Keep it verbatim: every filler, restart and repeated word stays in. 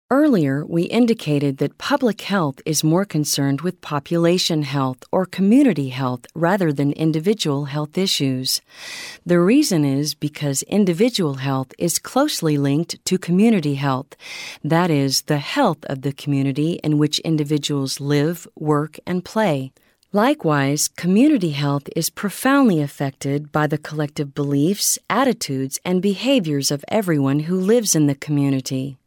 Earlier, we indicated that public health is more concerned with population health or community health rather than individual health issues. The reason is because individual health is closely linked to community health, that is, the health of the community in which individuals live, work, and play. Likewise, community health is profoundly affected by the collective beliefs, attitudes, and behaviors of everyone who lives in the community.